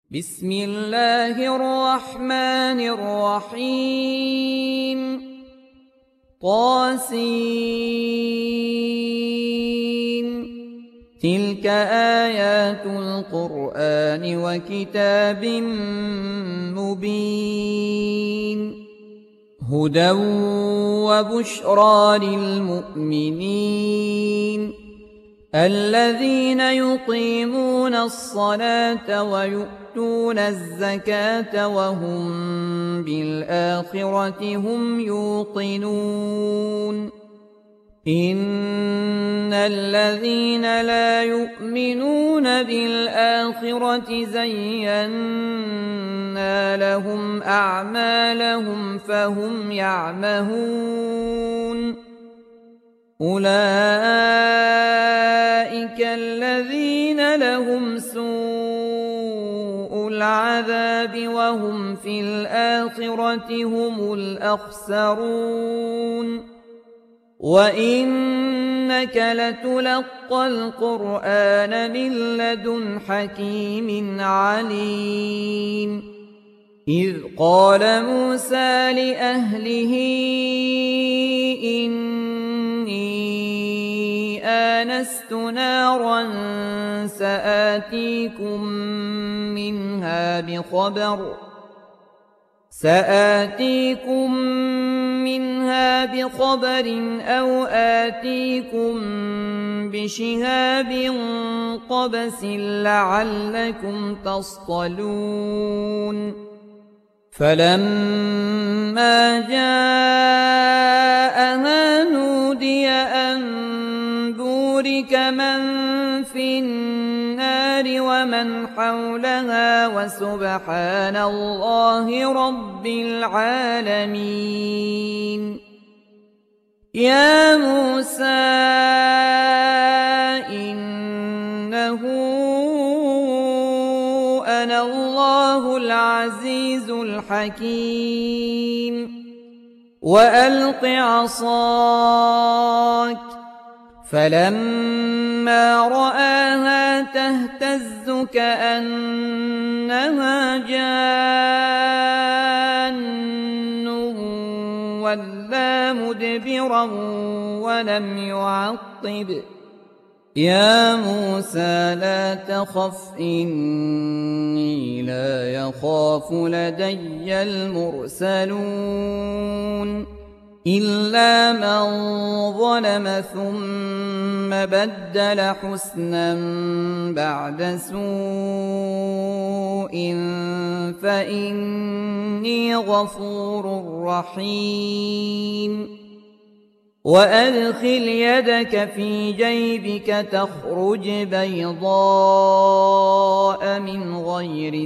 بسم الله الرحمن الرحيم طاسين تلك آيات القرآن وكتاب مبين هدى وبشرى للمؤمنين الذين يقيمون الصلاة ويؤتون الزكاة وهم بالآخرة هم يوقنون إن الذين لا يؤمنون بالآخرة زينا لهم أعمالهم فهم يعمهون أولئك الذين لهم سوء العذاب وهم في الآخرة هم الأخسرون وإنك لتلقى القرآن من لدن حكيم عليم إذ قال موسى لأهله إني آنست نارا سآتيكم منها بخبر أو آتيكم بشهاب قبس لعلكم تصطلون فلما جاءها نودي أن بورك من في النار ومن حولها وسبحان الله رب العالمين يا موسى إنه أنا الله العزيز الحكيم وألق عصاك فلما رآها تهتز كأنها جان ولا مدبرا ولم يعقب يا موسى لا تخف إني لا يخاف لدي المرسلون إلا من ظلم ثم بدل حسنا بعد سوء فإني غفور رحيم وأدخل يدك في جيبك تخرج بيضاء من غير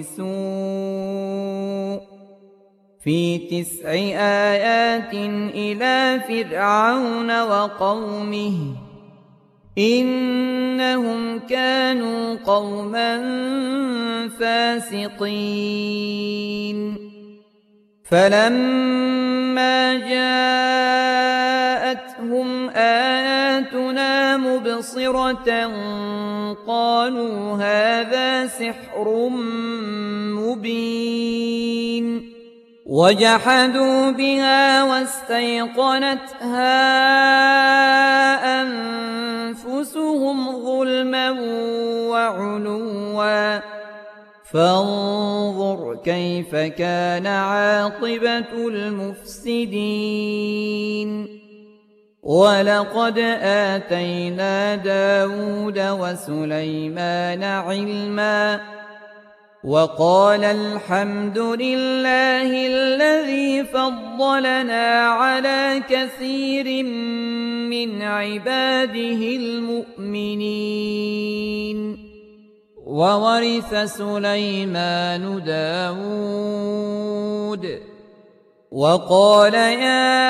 سوء في 9 آيات إلى فرعون وقومه إنهم كانوا قوما فاسقين فلما جاءتهم آياتنا مبصرة قالوا هذا سحر مبين وجحدوا بها واستيقنتها أنفسهم ظلما وعلوا فانظر كيف كان عاقبة المفسدين ولقد آتينا داود وسليمان علما وقال الحمد لله الذي فضلنا على كثير من عباده المؤمنين وورث سليمان داود وقال يا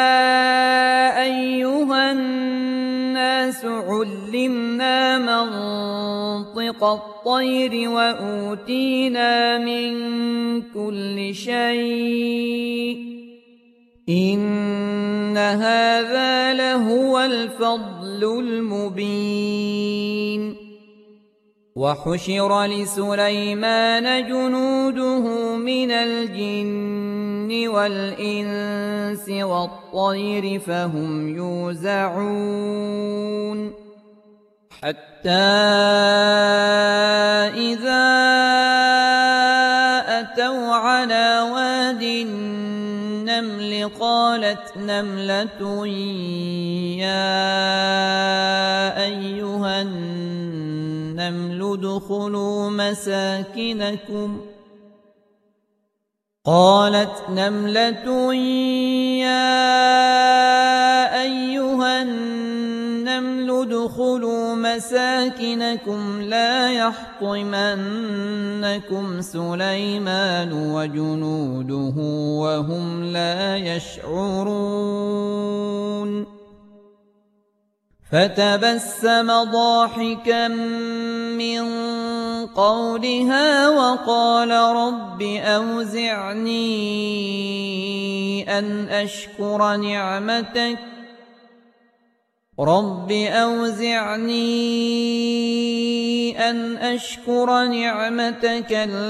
أيها الناس علمنا منطق الطير وأوتينا من كل شيء إن هذا لهو الفضل المبين وحشر لسليمان جنوده من الجن والإنس والطير فهم يوزعون حتى إذا أتوا على واد النمل قالت نملة يا أيها النمل ادخلوا مساكنكم لا يحطمنكم سليمان وجنوده وهم لا يشعرون فتبسم ضاحكا من قولها وقال رب أوزعني أن أشكر نعمتك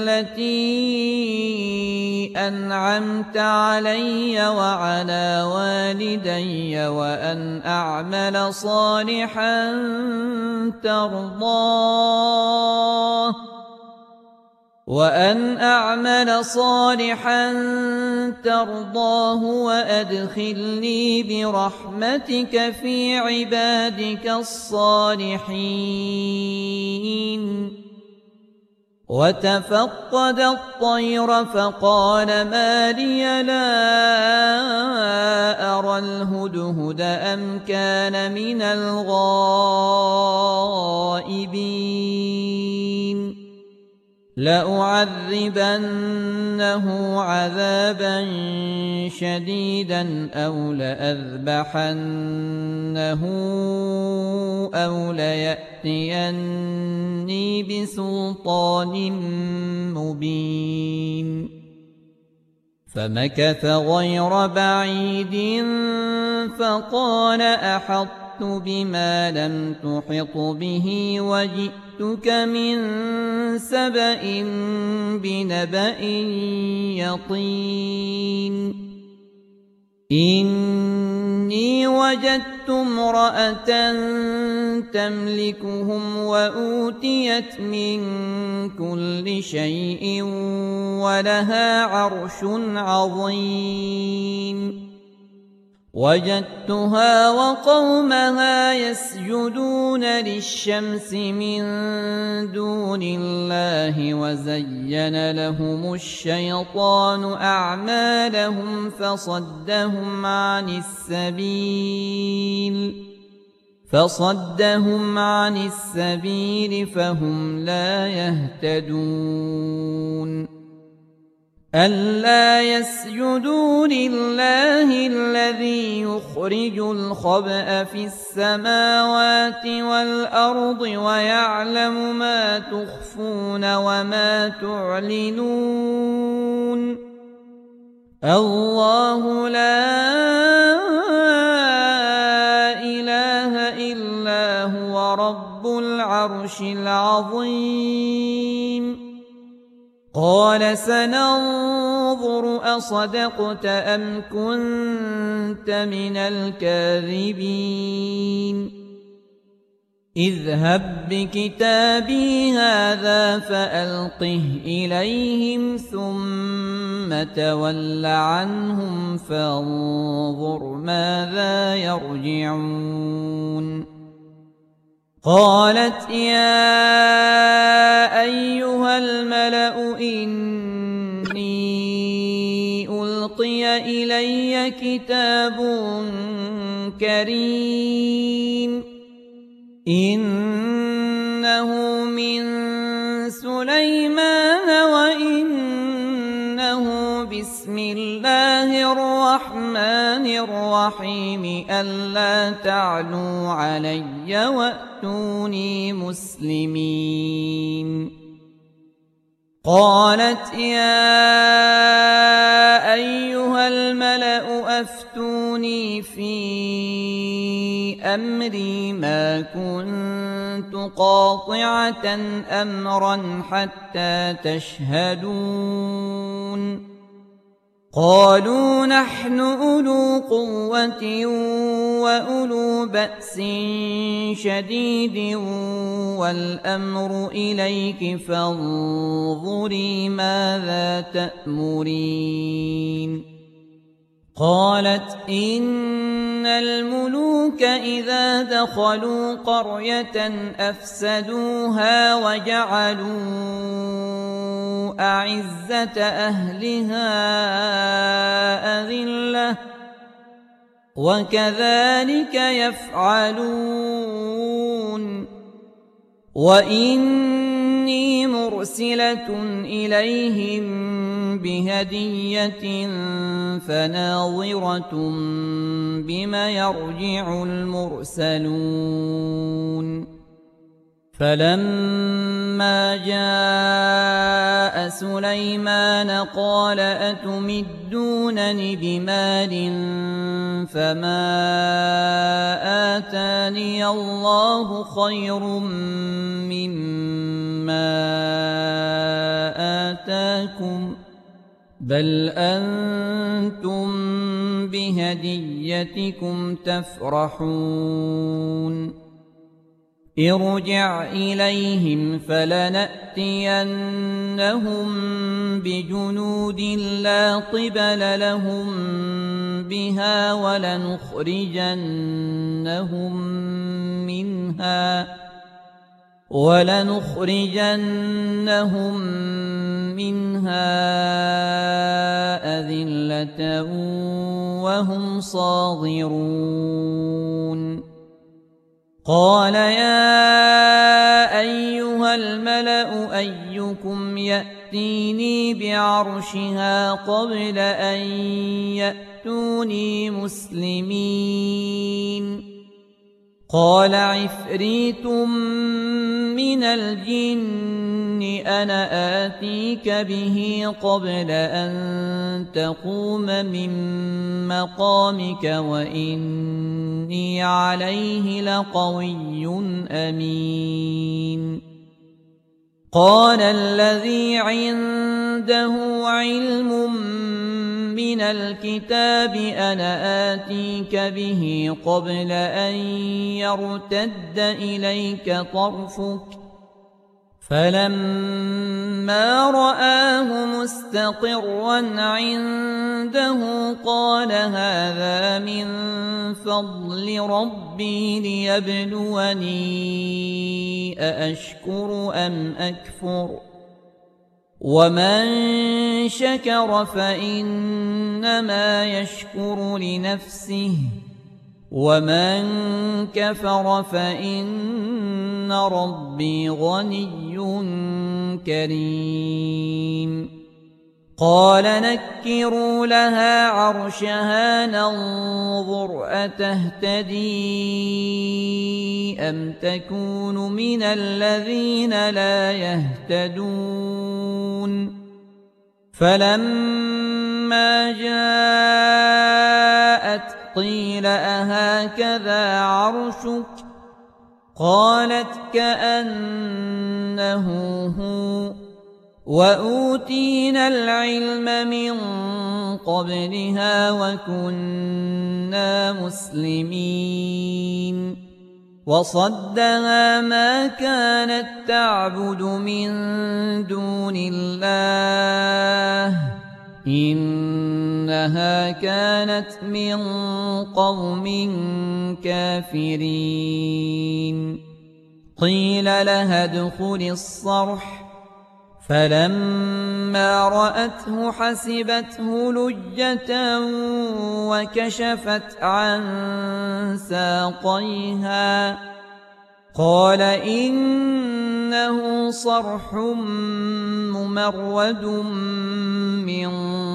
التي أنعمت علي وعلى والدي وأن أعمل صالحا ترضاه وأدخلني برحمتك في عبادك الصالحين وتفقد الطير فقال ما لي لا أرى الهدهد أم كان من الغائبين لأعذبنه عذابا شديدا أو لأذبحنه أو ليأتيني بسلطان مبين فمكث غير بعيد فقال أحطت بما لم تحط به وجئتك من سبأ بنبأ يقين إني وجدت امرأة تملكهم وأوتيت من كل شيء ولها عرش عظيم وجدتها وقومها يسجدون للشمس من دون الله وزين لهم الشيطان أعمالهم فصدهم عن السبيل فهم لا يهتدون ألا يسجدوا لله الذي يخرج الخبأ في السماوات والأرض ويعلم ما تخفون وما تعلنون الله لا إله إلا هو رب العرش العظيم قال سننظر أصدقت أم كنت من الكاذبين اذهب بكتابي هذا فألقه إليهم ثم تول عنهم فانظر ماذا يرجعون قالت يا أيها الملأ إني ألقي إلي كتاب كريم إنه من سليمان وإنه بسم الله الرحمن الرحيم ألا تعلوا علي وأتوني مسلمين قالت يا أيها الملأ أفتوني في أمري ما كنت كنت قاطعة أمرا حتى تشهدون قالوا نحن أولو قوة وأولو بأس شديد والأمر إليك فانظري ماذا تأمرين قالت إن الملوك إذا دخلوا قرية أفسدوها وجعلوا أعزة أهلها أذلة وكذلك يفعلون وإني مرسلة إليهم بهدية فناظرة بما يرجع المرسلون فلما جاء سليمان قال أتمدونني بمال فما آتاني الله خير مما آتاكم بل أنتم بهديتكم تفرحون ارجع إليهم فلنأتينهم بجنود لا قبل لهم بها ولنخرجنهم منها أذلة وهم صاغرون قال يا أيها الملأ أيكم يأتيني بعرشها قبل أن يأتوني مسلمين قال عفريت من الجن أنا آتيك به قبل أن تقوم من مقامك وإني عليه لقوي أمين قال الذي عنده علم من الكتاب أنا آتيك به قبل أن يرتد إليك طرفك فلما رآه مستقرا عنده قال هذا من فضل ربي ليبلوني أأشكر أم أكفر ومن شكر فإنما يشكر لنفسه ومن كفر فإن ربي غني كريم قال نكروا لها عرشها ننظر أتهتدي أم تكون من الذين لا يهتدون فلما جاءت قيل أهكذا عرشك قالت كأنه هو وأوتينا العلم من قبلها وكنا مسلمين وصدها ما كانت تعبد من دون الله إنها كانت من قوم كافرين قيل لها ادخل الصرح فلما رأته حسبته لجة وكشفت عن ساقيها قال إنه صرح ممرد من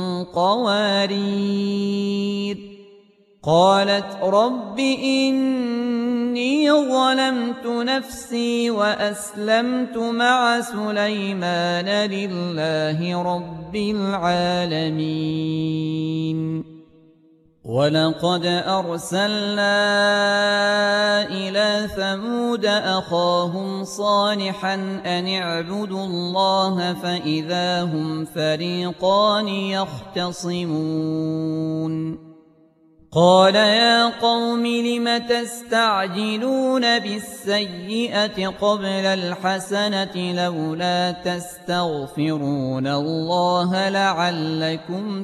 قوارير قالت رب إني ظلمت نفسي وأسلمت مع سليمان لله رب العالمين ولقد أرسلنا إلى ثمود أخاهم صالحا أن اعبدوا الله فإذا هم فريقان يختصمون قال يا قوم لم تستعجلون بالسيئة قبل الحسنة لولا تستغفرون الله لعلكم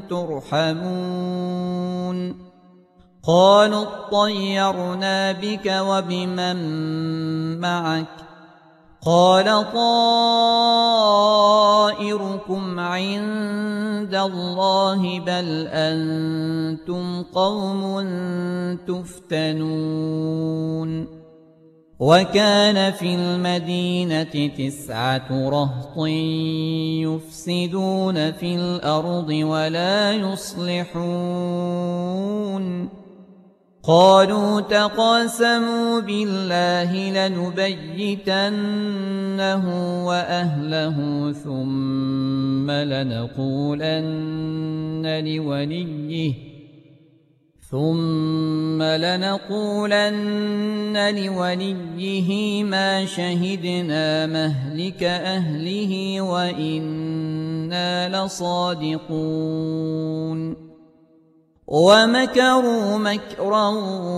ترحمون قالوا اطيرنا بك وبمن معك قال طائركم عند الله بل أنتم قوم تفتنون وكان في المدينة 9 رهط يفسدون في الأرض ولا يصلحون قالوا تقاسموا بالله لنبيتنه وأهله ثم لنقولن لوليه ما شهدنا مهلك أهله وإنا لصادقون ومكروا مكرا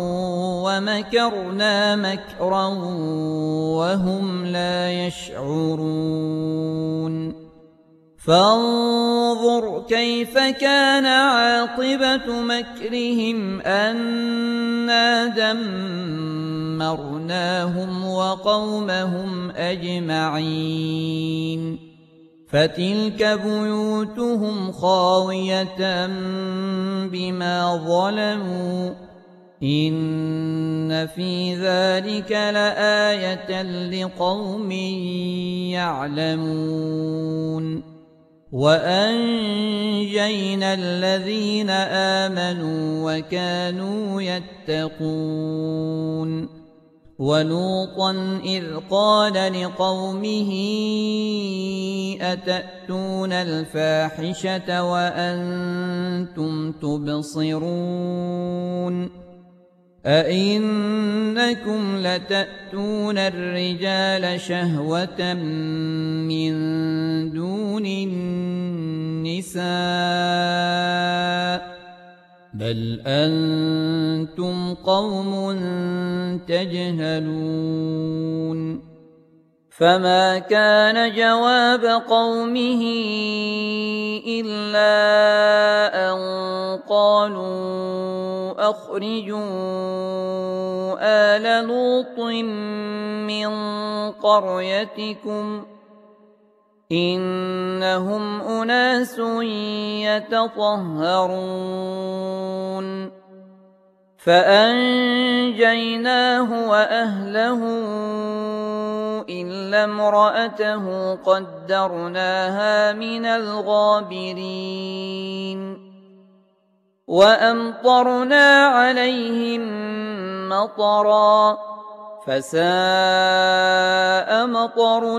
ومكرنا مكرا وهم لا يشعرون فانظر كيف كان عاقبة مكرهم أنا دمرناهم وقومهم أجمعين فتلك بيوتهم خاوية بما ظلموا إن في ذلك لآية لقوم يعلمون وأنجينا الذين آمنوا وكانوا يتقون ولوطا إذ قال لقومه أتأتون الفاحشة وأنتم تبصرون أئنكم لتأتون الرجال شهوة من دون النساء بل أنتم قوم تجهلون فما كان جواب قومه إلا أن قالوا أخرجوا آل لوط من قريتكم إنهم أناس يتطهرون فأنجيناه وأهله إلا امرأته قدرناها من الغابرين وأمطرنا عليهم مطرا فساء مطر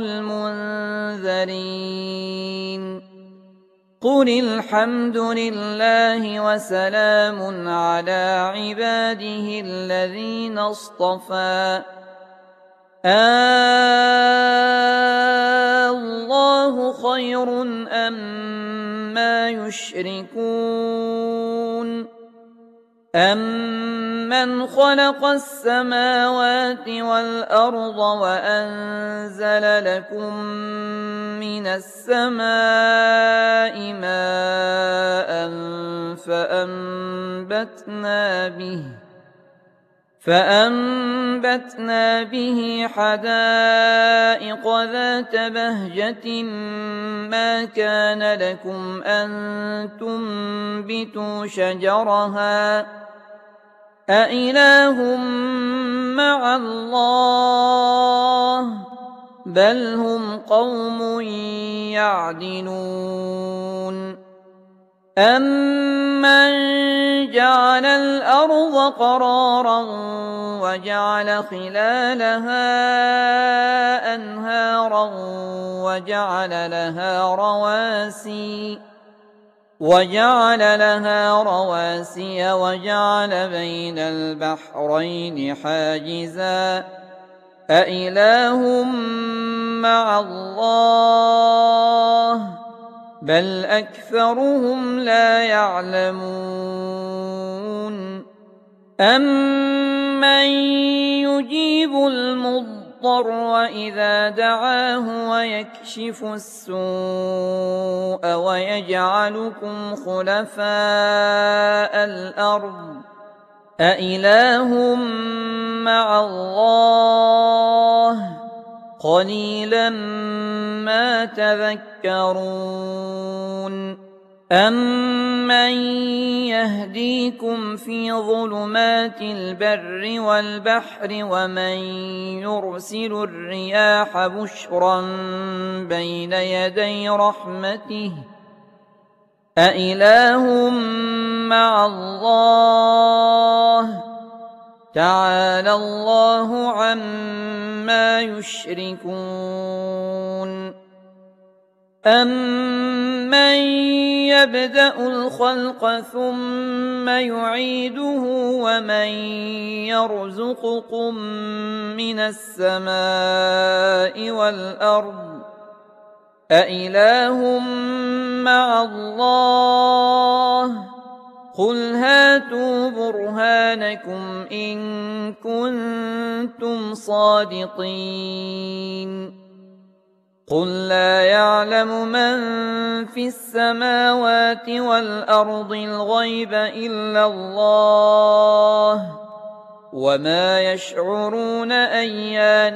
المنذرين قل الحمد لله وسلام على عباده الذين اصطفى الله خير أما يشركون أَمَّنْ خَلَقَ السَّمَاوَاتِ وَالْأَرْضَ وَأَنزَلَ لَكُم مِّنَ السَّمَاءِ مَاءً فَأَنبَتْنَا بِهِ حَدَائِقَ ذَاتَ بَهْجَةٍ مَا كَانَ لَكُمْ أَن تُنبِتُوا شَجَرَهَا أَإِلَٰهٌ مَّعَ اللَّهِ بَلْ هُمْ قَوْمٌ يَعْدِلُونَ أَمَّن جَعَلَ الْأَرْضَ قَرَارًا وَجَعَلَ خِلَالَهَا أَنْهَارًا وَجَعَلَ لَهَا رَوَاسِيَ وجعل لها رواسي وجعل بين البحرين حاجزا أإله مع الله بل أكثرهم لا يعلمون أمن يجيب المضطر إذا دعاه ويكشف السوء ويجعلكم خلفاء الأرض أإله مع الله قليلا ما تذكرون أمن يهديكم في ظلمات البر والبحر ومن يرسل الرياح بشرا بين يدي رحمته أإله مع الله تعالى الله عما يشركون أمن يبدأ الخلق ثم يعيده ومن يرزقكم من السماء والأرض أإله مع الله قل هاتوا برهانكم إن كنتم صادقين قل لا يعلم من في السماوات والأرض الغيب إلا الله وما يشعرون أيان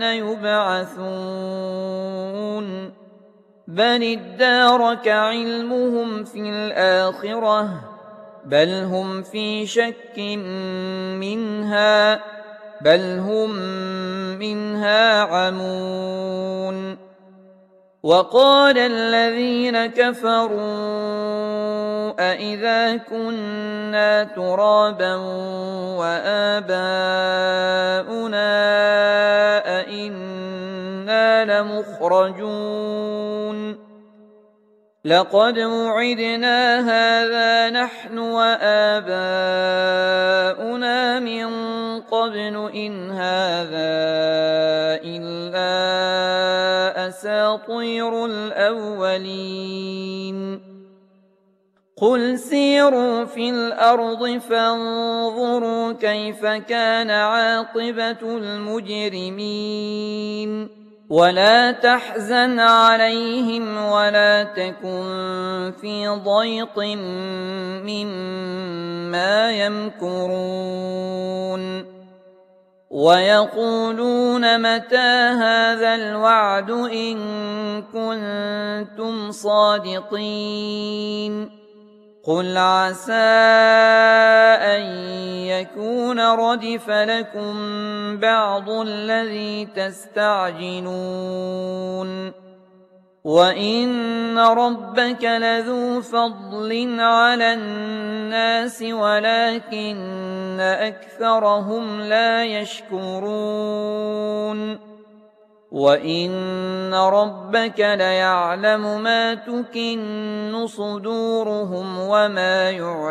يبعثون بل ادارك علمهم في الآخرة بل هم في شك منها بل هم منها عمون وقال الذين كفروا أإذا كنا ترابا وآباؤنا أإنا لمخرجون لقد وعدنا هذا نحن وآباؤنا من قبل إن هذا إلا أساطير الأولين قل سيروا في الأرض فانظروا كيف كان عاقبة المجرمين ولا تحزن عليهم ولا تكن في ضيق مما يمكرون ويقولون متى هذا الوعد إن كنتم صادقين قل عسى أن يكون ردف لكم بعض الذي تستعجلون وإن ربك لذو فضل على الناس ولكن أكثرهم لا يشكرون وإن ربك ليعلم ما تكن صدورهم وما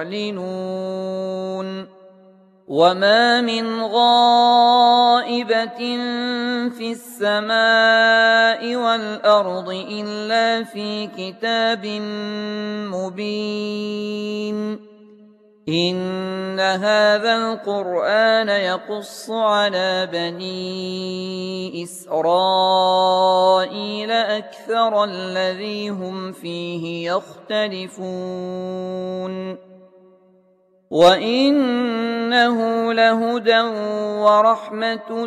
يعلنون وما من غائبة في السماء والأرض إلا في كتاب مبين إن هذا القرآن يقص على بني إسرائيل أكثر الذي هم فيه يختلفون وإنه لهدى ورحمة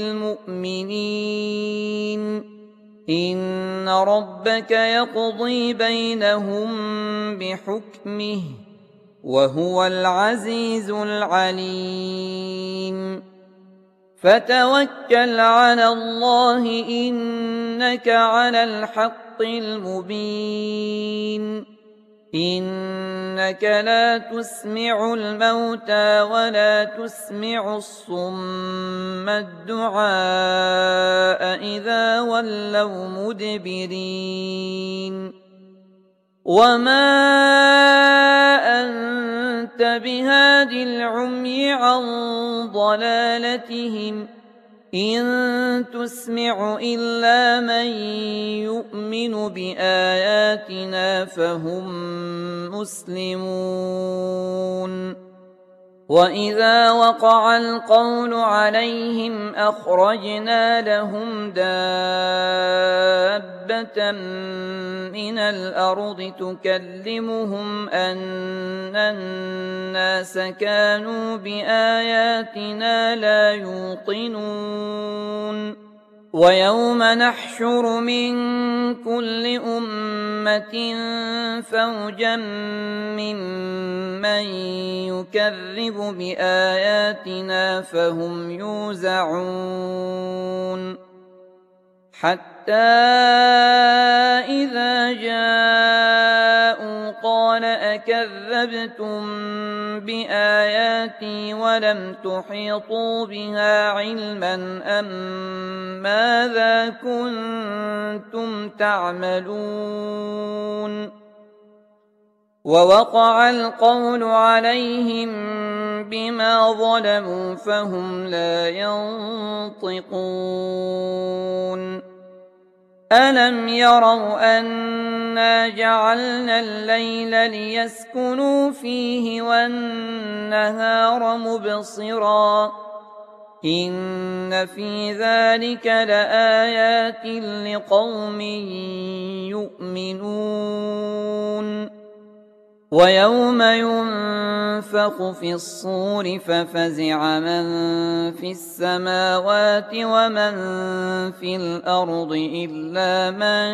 للمؤمنين إن ربك يقضي بينهم بحكمه وهو العزيز العليم فتوكل على الله إنك على الحق المبين إنك لا تسمع الموتى ولا تسمع الصم الدعاء إذا ولوا مدبرين وما أنت بهاد العمي عن ضلالتهم إن تسمع إلا من يؤمن بآياتنا فهم مسلمون وإذا وقع القول عليهم أخرجنا لهم دابة من الأرض تكلمهم أن الناس كانوا بآياتنا لا يوقنون ويوم نحشر من كل أمة فوجا ممن يكذب بآياتنا فهم يوزعون حتى إذا جاءوا قال أكذبتم بآياتي ولم تحيطوا بها علما أم ماذا كنتم تعملون ووقع القول عليهم بما ظلموا فهم لا ينطقون ألم يروا أنا جعلنا الليل ليسكنوا فيه والنهار مبصرا إن في ذلك لآيات لقوم يؤمنون ويوم ينفخ في الصور ففزع من في السماوات ومن في الأرض إلا من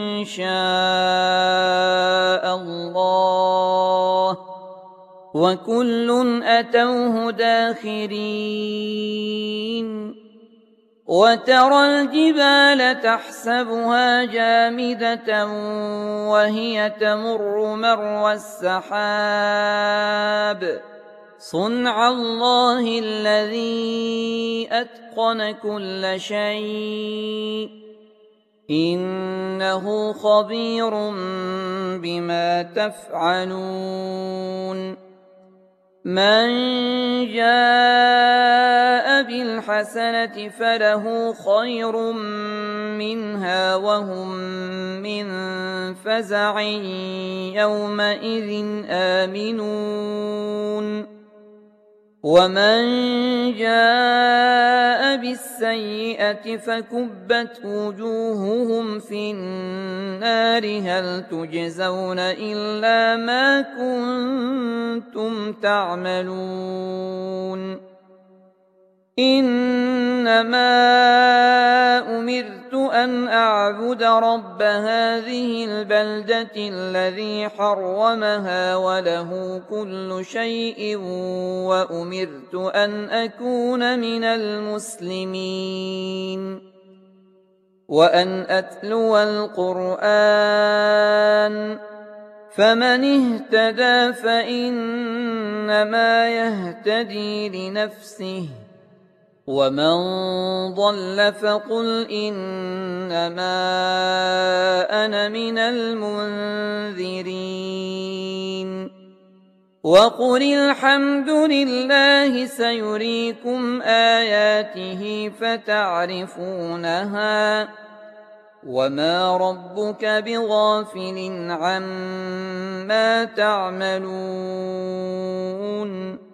شاء الله وكل أتوه داخرين وترى الجبال تحسبها جامدة وهي تمر مر السحاب صنع الله الذي أتقن كل شيء إنه خبير بما تفعلون من جاء بالحسنة فله خير منها وهم من فزع يومئذ آمنون ومن جاء بالسيئة فكبت وجوههم في النار هل تجزون إلا ما كنتم تعملون إنما أمرت أن أعبد رب هذه البلدة الذي حرمها وله كل شيء وأمرت أن أكون من المسلمين وأن أتلو القرآن فمن اهتدى فإنما يهتدي لنفسه ومن ضل فقل إنما أنا من المنذرين وقل الحمد لله سيريكم آياته فتعرفونها وما ربك بغافل عما تعملون